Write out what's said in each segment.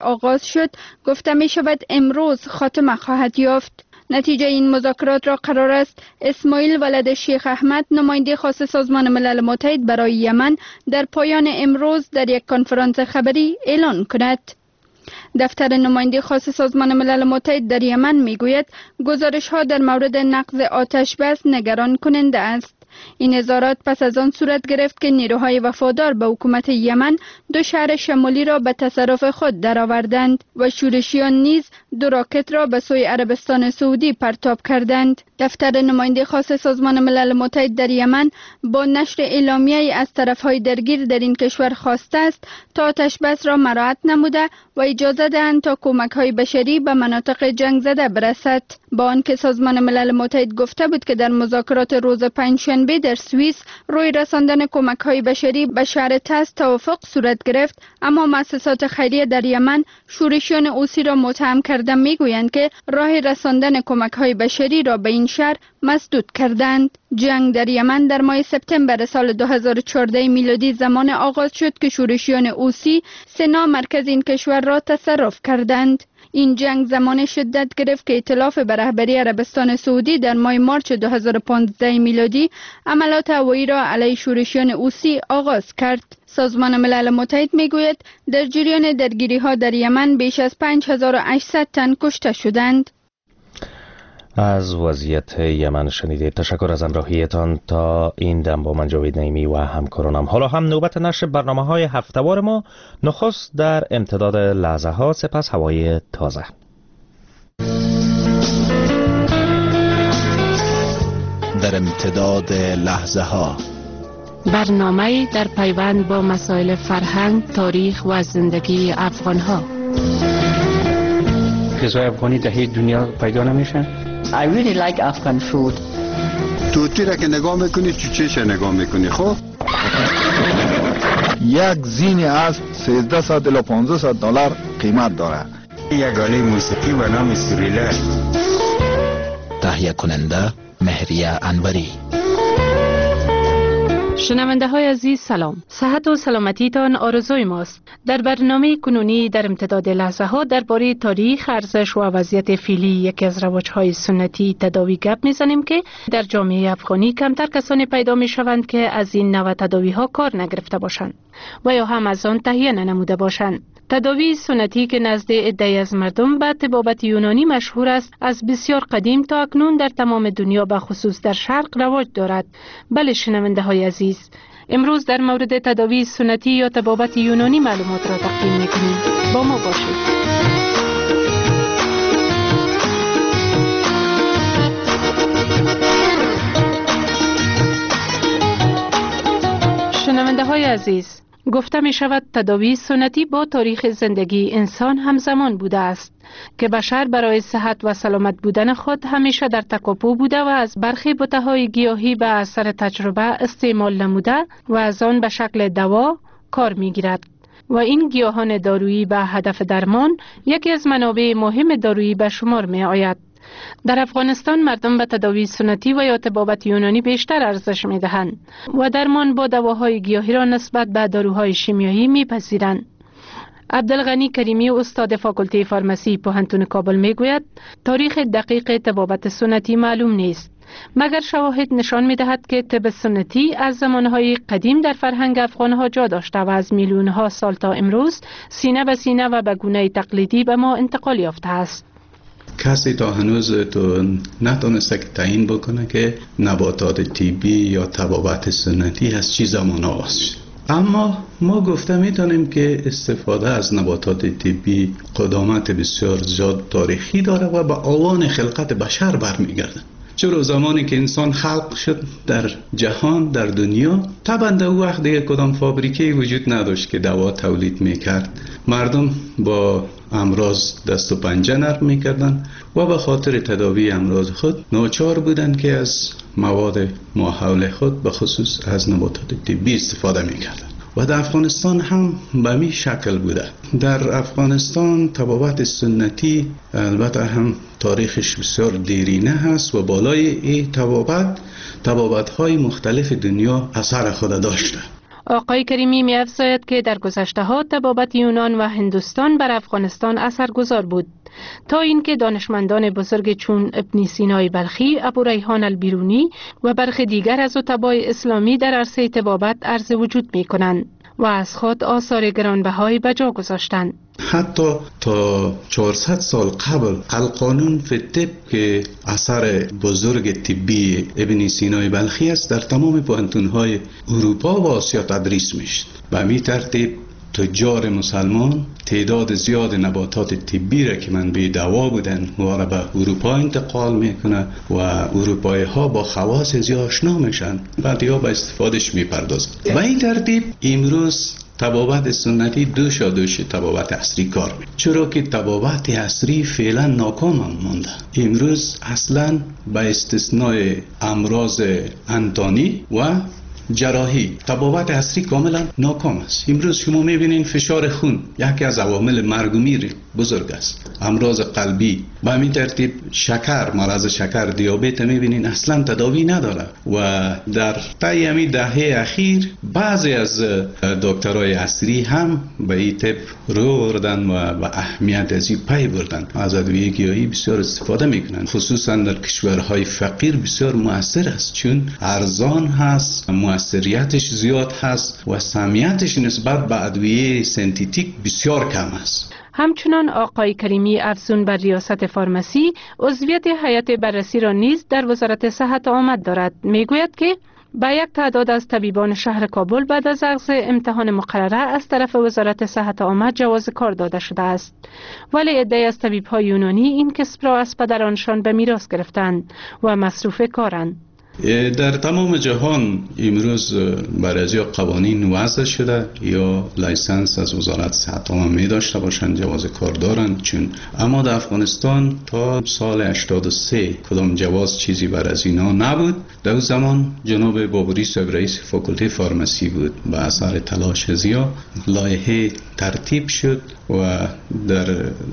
آغاز شد، گفته می شود امروز خاتمه خواهد یافت. نتیجه این مذاکرات را قرار است اسماعیل ولد شیخ احمد، نماینده خاص سازمان ملل متحد برای یمن، در پایان امروز در یک کنفرانس خبری اعلان کند. دفتر نماینده خاص سازمان ملل متحد در یمن میگوید گزارش ها در مورد نقض آتش بس نگران کننده است. این اظهارات پس از آن صورت گرفت که نیروهای وفادار به حکومت یمن 2 شهر شمالی را به تصرف خود درآوردند و شورشیان نیز 2 راکت را به سوی عربستان سعودی پرتاب کردند. دفتر نماینده خاص سازمان ملل متحد در یمن با نشر اعلامیه‌ای از طرفهای درگیر در این کشور خواسته است تا آتش بس را مراعات نموده و اجازه دهند تا کمک‌های بشری به مناطق جنگ زده برسد. با آنکه سازمان ملل متحد گفته بود که در مذاکرات روز پنجشنبه در سوئیس روی رساندن کمک‌های بشری به شهر تاس توافق صورت گرفت، اما مؤسسات خیریه در یمن شورشیان حوثی را متهم کرده میگویند که راه رساندن کمک‌های بشری را به این شهر مسدود کردند. جنگ در یمن در ماه سپتامبر سال 2014 میلادی زمان آغاز شد که شورشیان حوثی سنا مرکز این کشور را تصرف کردند. این جنگ زمان شدت گرفت که ائتلاف به رهبری عربستان سعودی در ماه مارچ 2015 میلادی عملیات هوایی را علیه شورشیان حوثی آغاز کرد. سازمان ملل متحد میگوید در جریان درگیری ها در یمن بیش از 5800 تن کشته شدند. از وضعیت یمن شنیدید. تشکر از همراهیتان. تا این دم با من جاوید نعیمی و همکارانم. حالا هم نوبت نشر برنامه‌های هفته‌وار ما. نخست در امتداد لحظه ها، سپس هوای تازه. در امتداد لحظه ها، برنامه در پیوند با مسائل فرهنگ، تاریخ و زندگی افغان ها. غذای افغانی در هیچ دنیا پیدا نمیشن. I really like Afghan food. توتی را که نگاه میکنی چوچهش نگاه میکنی. خب یک زین اسب 1300 الی 1500 دلار قیمت داره. یگانه موسیقی و نام سوریله. تهیه کننده مهریه انوری. شنونده های عزیز سلام. صحت و سلامتیتان آرزوی ماست. در برنامه کنونی در امتداد لحظه ها درباره تاریخ، ارزش و وضعیت فعلی یکی از روش‌های سنتی تداوی گپ میزنیم که در جامعه افغانی کمتر کسانی پیدا می شوند که از این نوع تداوی ها کار نگرفته باشند و یا هم از آن تهیه ننموده باشند. تداوی سنتی که نزد عده‌ای از مردم به طبابت یونانی مشهور است، از بسیار قدیم تا اکنون در تمام دنیا به خصوص در شرق رواج دارد. بله شنونده های عزیز، امروز در مورد تداوی سنتی یا طبابت یونانی معلومات را تقدیم می‌کنیم. با ما باشید. شنونده های عزیز، گفته می شود تداوی سنتی با تاریخ زندگی انسان همزمان بوده است که بشر برای صحت و سلامت بودن خود همیشه در تکاپو بوده و از برخی بوته‌های گیاهی به اثر تجربه استعمال نموده و از آن به شکل دوا کار می گیرد و این گیاهان دارویی به هدف درمان یکی از منابع مهم دارویی به شمار می آید. در افغانستان مردم به تداوی سنتی و یا طبابت یونانی بیشتر ارزش می دهند و درمان با دواهای گیاهی را نسبت به داروهای شیمیایی می پذیرند. عبدالغنی کریمی، استاد فاکولته فارمسی پوهنتون کابل می گوید تاریخ دقیق طبابت سنتی معلوم نیست، مگر شواهد نشان می دهد که طب سنتی از زمانهای قدیم در فرهنگ افغانها جا داشته و از میلیونها سال تا امروز سینه به سینه و به گونه تقلیدی به ما انتقال یافته است. کسی تا هنوز تو نتونسته که تعیین بکنه که نباتات طبی یا طبابت سنتی از چی زمان آغاز شد. اما ما گفته میتونیم که استفاده از نباتات طبی قدامت بسیار زیاد تاریخی داره و به آوان خلقت بشر برمیگرده. چرا زمانی که انسان خلق شد در جهان، در دنیا، طبعا در اون وقت دیگه کدام فابریکه وجود نداشت که دوا تولید میکرد. مردم با امراض دست و پنجه نرم میکردن و به خاطر تداوی امراض خود ناچار بودن که از مواد ماحول خود به خصوص از نباتات طبی استفاده میکردن و در افغانستان هم به می شکل بوده. در افغانستان طبابت سنتی البته هم تاریخش بسیار دیرینه هست و بالای این طبابت های مختلف دنیا اثر خود داشته. آقای کریمی می افزاید که در گذشته ها طبابت یونان و هندوستان بر افغانستان اثرگذار بود، تا اینکه دانشمندان بزرگ چون ابن سینای بلخی، ابو ریحان البیرونی و برخی دیگر از اتباع اسلامی در عرصه طبابت عرض وجود می کنند و از خود آثار گرانبهایی به جا گذاشتند. حتی تا 400 سال قبل القانون فی الطب که اثر بزرگ طبی ابن سینای بلخی است در تمام پوهنتون‌های اروپا و آسیا تدریس میشد. به همین ترتیب تجار مسلمان تعداد زیاد نباتات طبی را که منبع دوا بودن و را به اروپا انتقال میکنه و اروپایی ها با خواص زیاد آشنا میشن، بعد یا به استفادهش میپردازن. و این ترتیب امروز طبابت سنتی دوش طبابت عصری کار میکنه، چرا که طبابت عصری فعلا ناکام مانده. امروز اصلا به استثناء امراض انتانی و جراحی طبابت عصری کاملا ناکام است. امروز شما میبینین فشار خون یکی از عوامل مرگ و میر بزرگ است، امراض قلبی، به همین ترتیب شکر، مرض شکر، دیابت میبینین اصلا تداوی نداره. و در طی همین دهه اخیر بعضی از دکترای عصری هم به این طب رو بردن و به اهمیت از این پی بردن، از ادویه گیاهی بسیار استفاده میکنن، خصوصا در کشورهای فقیر بسیار مؤثر است، چون ارزان هست، مؤثریتش زیاد هست و سهمیتش نسبت به ادویه سنتیتیک بسیار کم است. همچنان آقای کریمی افزون بر ریاست فارمسی عضویت هیئت بررسی را نیز در وزارت صحت آمد دارد. میگوید که با یک تعداد از طبیبان شهر کابل بعد از اخذ امتحان مقرره از طرف وزارت صحت آمد جواز کار داده شده است، ولی عده‌ای از طبیب‌های یونانی این کسب را از پدرانشان به میراث گرفتند و مصروف کارند. در تمام جهان امروز برای قوانین وضع شده یا لایسنس از وزارت صحت عامه می داشته باشند، جواز کار دارند، چون اما در افغانستان تا سال 83 کدام جواز چیزی بر از اینا نبود. در زمان جناب بابوری صاحب رئیس فاکولته فارمسی بود، به اثر تلاش زیاد لایحه ترتیب شد و در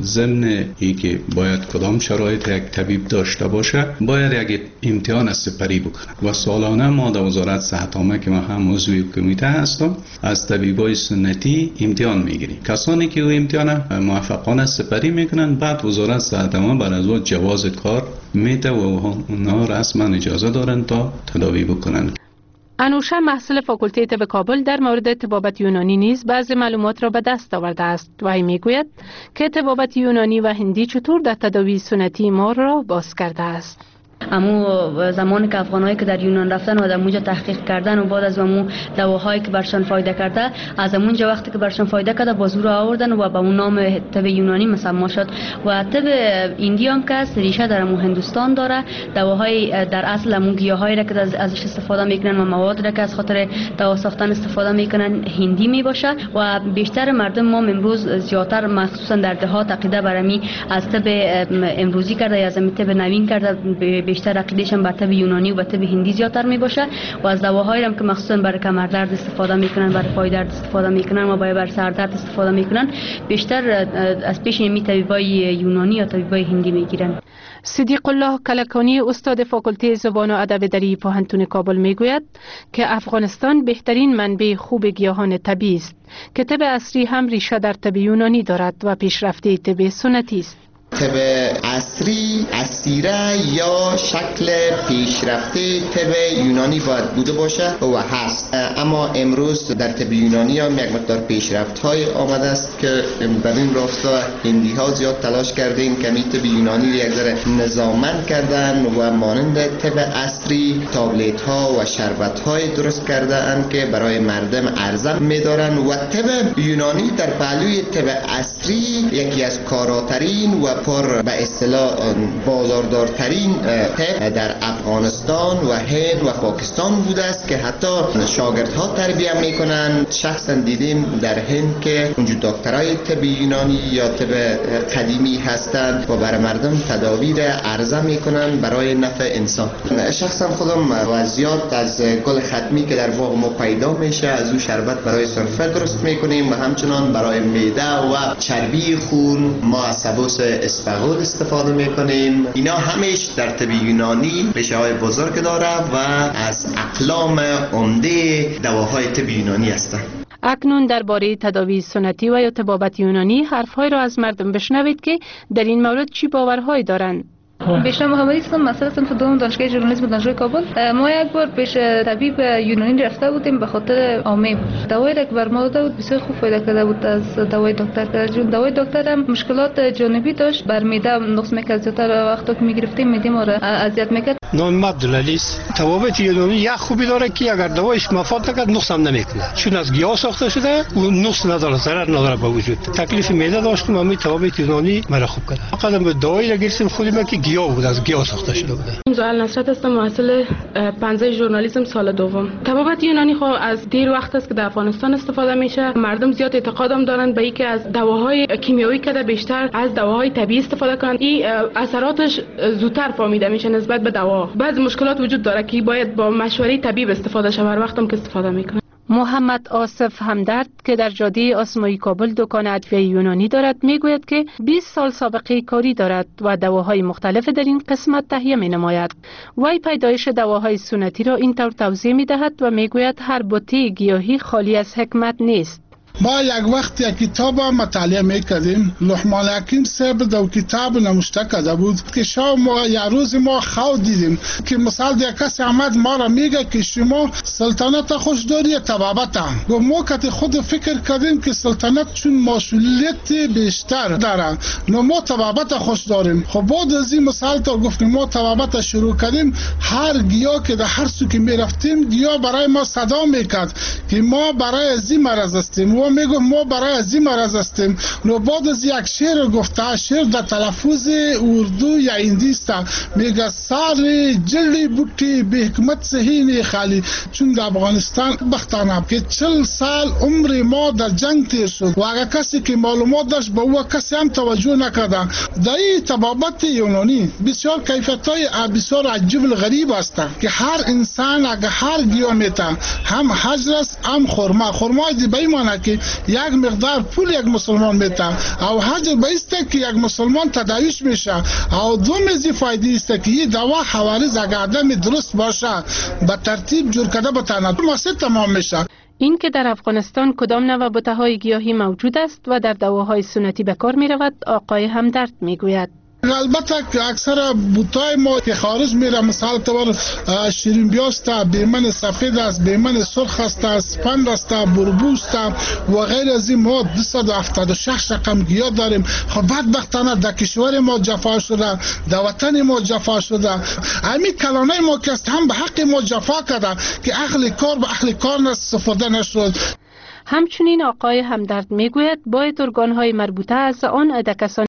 ضمن ای که باید کدام شرایط یک طبیب داشته باشه باید یک امتحان از سپری بکنه و سالانه ما در وزارت صحت عامه که ما هم عضو کمیته هستم از طبیبای سنتی امتحان میگیریم. کسانی که او امتحان موفقانه سپری میکنن بعد وزارت صحت عامه بر از جواز کار میده و اونها رسما اجازه دارن تا تداوی بکنن. انوشه محصل فاکولته طب کابل در مورد طبابت یونانی نیز بعضی معلومات را به دست آورده است و این میگوید که طبابت یونانی و هندی چطور در تداوی سنتی ما را باز کرده است. امو زمانی که افغانایی که در یونان رفتن و در اونجا تحقیق کردن و بعد از امو دواهایی که برشان فایده کرده، از اونجا وقتی که برشان فایده کرده بازو را آوردن و به اون نام طب یونانی مسما شد. و طب هندی هم که ریشه در امو هندوستان داره، دواهای در اصل امو گیاهایی را که ازش استفاده میکنن و مواد را که از خاطر دوا ساختن استفاده میکنن هندی می باشه و بیشتر مردم ما امروز زیاتر مخصوصا در دهات عقیده برمی از طب امروزی کرده یا از طب نوین کرده، بیشتر عقیدهشون بر طب یونانی و بر طب هندی زیادتر می باشه و از دواهایی هم که مخصوصا برای کمردرد استفاده میکنن، برای پای درد استفاده میکنن و برای سر درد استفاده میکنن، بیشتر از پیش می طبیبای یونانی یا طبیبای هندی میگیرن. صدیق الله کلکانی استاد فاکولته زبان و ادب دری پوهنتون کابل میگوید که افغانستان بهترین منبع خوب گیاهان طبیعی است که طب عصری هم ریشه در طب یونانی دارد و پیشرفته طب سنتی است. طب عصری اسیره یا شکل پیشرفته طب یونانی باید بوده باشه و هست، اما امروز در طب یونانی هم یک مقدار پیشرفت های آمده است که در این راستا هندی ها زیاد تلاش کردن که طب یونانی یک ذره نظاممند کردن و مانند طب عصری تابلت ها و شربت های درست کردن که برای مردم عرضه می‌دارن و طب یونانی در پهلوی طب عصری یکی از کاراترین و پر به اصطلاح بازاردارترین طب در افغانستان و هند و پاکستان بوده است که حتی شاگردها تربیت میکنن. شخصا دیدیم در هند که اونجا دکترای طب یونانی یا طب قدیمی هستند و برای مردم تداوی را عرضه میکنن برای نفع انسان. شخصا خودم و زیاد از گل ختمی که در باغ ما پیدا میشه از او شربت برای سرفه درست میکنیم و همچنان برای معده و چربی خون ما سبوس اسفغول استفاده میکنیم. اینا همش در طب یونانی ریشه های بزرگ داره و از اقلام عمده دواهای طب یونانی هستند. اکنون درباره تداوی سنتی و یا طبابت یونانی حرفهای را از مردم بشنوید که در این مورد چی باورهایی دارند. بشنو محمدی هستم، مسئله صنف دوم دانشگاه ژورنالیسم دانشگاه کابل. ما یک بار پیش طبیب یونانی رفته بودیم به خاطر عامه. دوایی که بر ما داده بود بسیار خوب فایده کرده بود از دوای دکتر. چون دوای دکتر هم مشکلات جانبی داشت، بر معده نقص میکرد، زیادتر وقتا که میگرفتیم معده ما را اذیت میکرد. نام عبدالعلی است. طبابت یونانی یک خوبی داره که اگر دوایش مفاد نکرد نقص هم نمیکنه، چون از گیاه ساخته شده و نقص نداره، ضرر نداره به وجود. تکلیف معده داشتم، همین طبابت یونانی مرا خوب کرد. فقط به دوایی گرفتم خودی من که گیاه بود، از گیاه ساخته شده بود. زوال نصرت هستم، محصل 15 ژورنالیسم سال دوم. طبابت یونانی خب از دیر وقت است که در افغانستان استفاده میشه. مردم زیاد اعتقادم دارن به اینکه از دواهای کیمیایی که بیشتر از دواهای طبیعی استفاده کنن. این اثراتش زودتر فهمیده میشه نسبت به دوا. بعضی مشکلات وجود داره که باید با مشوره طبیب استفاده شه هر وقتم که استفاده میکنه. محمد آصف همدرد که در جاده آسمایی کابل دکان ادویه یونانی دارد میگوید که 20 سال سابقه کاری دارد و دواهای مختلف در این قسمت تهیه می نماید. وی پیدایش دواهای سنتی را اینطور توضیح می دهد و میگوید هر بوته گیاهی خالی از حکمت نیست. ما یک وقت یک کتاب مطالعه میکردیم. لقمان حکیم صاحب در کتاب نوشته کرده بود که ما یک روز ما خواب دیدیم که مثال یک کسی آمد ما را میگه که شما سلطنت خوش داری طبابت هم. و ما که خود فکر کردیم که سلطنت چون مسئولیت بیشتر داره نو ما طبابت خوش داریم. خب بعد از این مثال تا گفتیم ما طبابت شروع کردیم، هر گیاه که در هر سو که میرفتیم گیاه برای ما صدا میکرد که ما برای از این مرض هستیم و میگم ما برای از این مرض هستیم. نو بعد از یک شعر گفته، شعر در تلفظ اردو یا هندی است، میگه سار جلی بوٹی به حکمت سهین خالی. چون در افغانستان بختانه که 40 سال عمر ما در جنگ تیر شد و اگر کسی که معلومات داشت به او کسی هم توجه نکرده. در این طبابت یونانی بسیار کیفیت‌های بسیار عجیب و غریب است که هر انسان اگر هر گیاه میته، هم حجر است هم خرما. خرما دی به معنی که یک مقدار پول یک مسلمان میته او حجر بایسته که یک مسلمان تداویش میشه. او دوم از فایده است که این دوا حوارز اگر آدم درست باشه به ترتیب جور کرده بتانه مسئله تمام میشه. این که در افغانستان کدام نوع بوته‌های گیاهی موجود است و در دواهای سنتی به کار می‌رود آقای همدرد میگوید. البته که اکثر بوتای ما که خارج میره مثال طور شیرین بیاست، بیمن سفید است، بیمن سرخ است، اسپند است، بربوست و غیر از این ما 276 رقم گیاه داریم. خب بدبختانه در کشور ما جفا شده، در وطن ما جفا شده. همین کلانه ما که است هم به حق ما جفا کرده که اهل کار به اهل کار استفاده نشد. همچنین آقای همدرد میگوید باید ارگان‌های مربوطه از آن عده کسانی